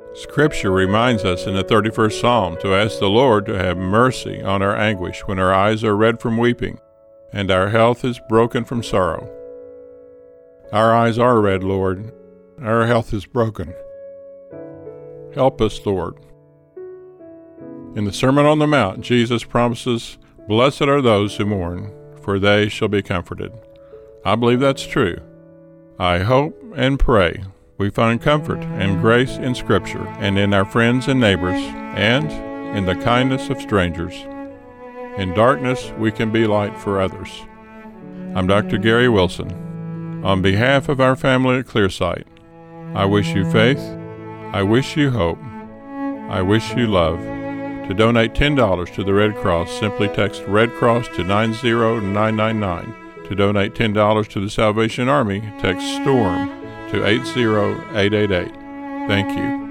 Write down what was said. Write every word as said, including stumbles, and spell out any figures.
Scripture reminds us in the thirty-first Psalm to ask the Lord to have mercy on our anguish when our eyes are red from weeping, and our health is broken from sorrow. Our eyes are red, Lord. Our health is broken. Help us, Lord. In the Sermon on the Mount, Jesus promises, "Blessed are those who mourn, for they shall be comforted." I believe that's true. I hope and pray we find comfort and grace in Scripture and in our friends and neighbors and in the kindness of strangers. In darkness, we can be light for others. I'm Doctor Gary Wilson. On behalf of our family at Clearsight, I wish you faith, I wish you hope, I wish you love. To donate ten dollars to the Red Cross, simply text Red Cross to nine zero nine nine nine. To donate ten dollars to the Salvation Army, text STORM to eight zero eight eight eight. Thank you.